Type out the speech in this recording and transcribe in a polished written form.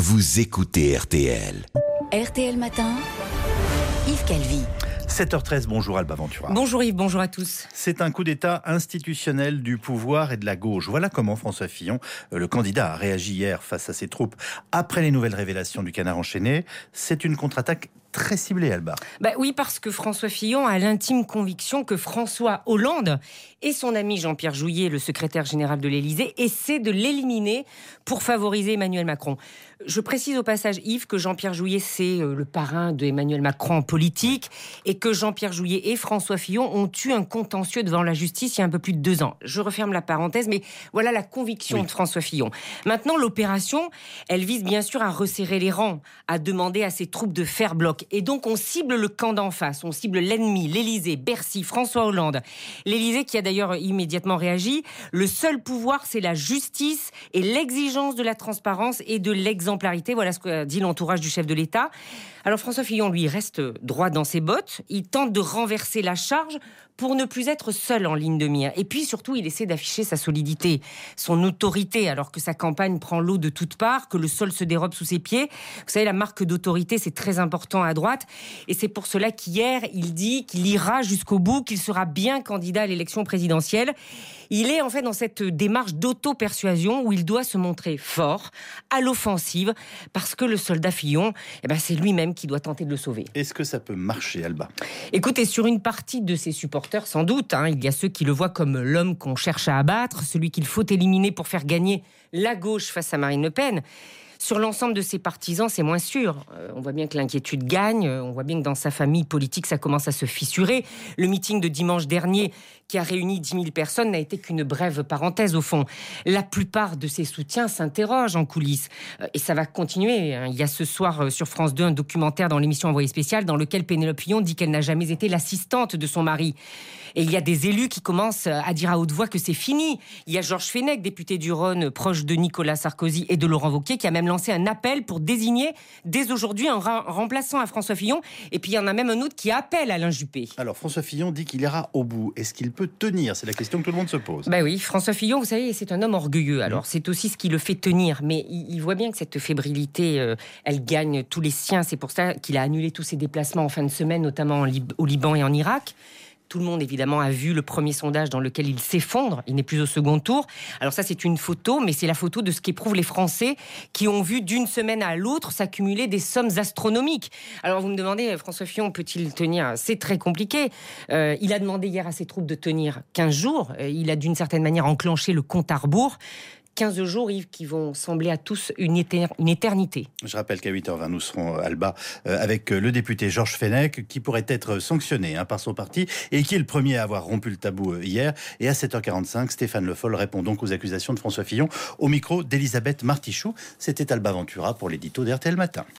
vous écoutez RTL. RTL Matin, Yves Calvi. 7h13, bonjour Alba Ventura. Bonjour Yves, bonjour à tous. C'est un coup d'État institutionnel du pouvoir et de la gauche. Voilà comment François Fillon, le candidat, a réagi hier face à ses troupes après les nouvelles révélations du Canard enchaîné. C'est une contre-attaque très ciblée, Alba. Oui, parce que François Fillon a l'intime conviction que François Hollande et son ami Jean-Pierre Jouyet, le secrétaire général de l'Élysée, essaient de l'éliminer pour favoriser Emmanuel Macron. Je précise au passage, Yves, que Jean-Pierre Jouyet, c'est le parrain de Emmanuel Macron en politique et que Jean-Pierre Jouyet et François Fillon ont eu un contentieux devant la justice il y a un peu plus de 2 ans. Je referme la parenthèse, mais voilà la conviction de François Fillon. Maintenant, l'opération, elle vise bien sûr à resserrer les rangs, à demander à ses troupes de faire bloc. Et donc, on cible le camp d'en face, on cible l'ennemi, l'Élysée, Bercy, François Hollande. L'Élysée qui a d'ailleurs immédiatement réagi. Le seul pouvoir, c'est la justice et l'exigence de la transparence et de l'exemplarité. Voilà ce que dit l'entourage du chef de l'État. Alors François Fillon, lui, reste droit dans ses bottes. Il tente de renverser la charge pour ne plus être seul en ligne de mire. Et puis surtout, il essaie d'afficher sa solidité, son autorité, alors que sa campagne prend l'eau de toutes parts, que le sol se dérobe sous ses pieds. Vous savez, la marque d'autorité, c'est très important à droite. Et c'est pour cela qu'hier, il dit qu'il ira jusqu'au bout, qu'il sera bien candidat à l'élection présidentielle. Il est en fait dans cette démarche d'auto-persuasion où il doit se montrer fort, à l'offensive, parce que le soldat Fillon, c'est lui-même qui doit tenter de le sauver. Est-ce que ça peut marcher, Alba ? Écoutez, sur une partie de ses supporters, sans doute, il y a ceux qui le voient comme l'homme qu'on cherche à abattre, celui qu'il faut éliminer pour faire gagner la gauche face à Marine Le Pen. Sur l'ensemble de ses partisans, c'est moins sûr. On voit bien que l'inquiétude gagne, on voit bien que dans sa famille politique, ça commence à se fissurer. Le meeting de dimanche dernier, qui a réuni 10 000 personnes, n'a été qu'une brève parenthèse au fond. La plupart de ses soutiens s'interrogent en coulisses. Et ça va continuer. Il y a ce soir sur France 2 un documentaire dans l'émission Envoyé spécial dans lequel Pénélope Fillon dit qu'elle n'a jamais été l'assistante de son mari. Et il y a des élus qui commencent à dire à haute voix que c'est fini. Il y a Georges Fenech, député du Rhône, proche de Nicolas Sarkozy et de Laurent Wauquiez, qui a même lancé un appel pour désigner dès aujourd'hui un remplaçant à François Fillon. Et puis il y en a même un autre qui appelle Alain Juppé. Alors François Fillon dit qu'il ira au bout. Est-ce qu'il peut tenir ? C'est la question que tout le monde se pose. Oui, François Fillon, vous savez, c'est un homme orgueilleux. Alors c'est aussi ce qui le fait tenir. Mais il voit bien que cette fébrilité, elle gagne tous les siens. C'est pour ça qu'il a annulé tous ses déplacements en fin de semaine, notamment au Liban et en Irak. Tout le monde, évidemment, a vu le premier sondage dans lequel il s'effondre. Il n'est plus au second tour. Alors ça, c'est une photo, mais c'est la photo de ce qu'éprouvent les Français qui ont vu d'une semaine à l'autre s'accumuler des sommes astronomiques. Alors vous me demandez, François Fillon, peut-il tenir ? C'est très compliqué. Il a demandé hier à ses troupes de tenir 15 jours. Il a d'une certaine manière enclenché le compte à rebours. 15 jours, Yves, qui vont sembler à tous une éternité. Je rappelle qu'à 8h20, nous serons, Alba, avec le député Georges Fenech, qui pourrait être sanctionné par son parti, et qui est le premier à avoir rompu le tabou hier. Et à 7h45, Stéphane Le Foll répond donc aux accusations de François Fillon, au micro d'Elisabeth Martichoux. C'était Alba Ventura pour l'édito d'RTL Matin.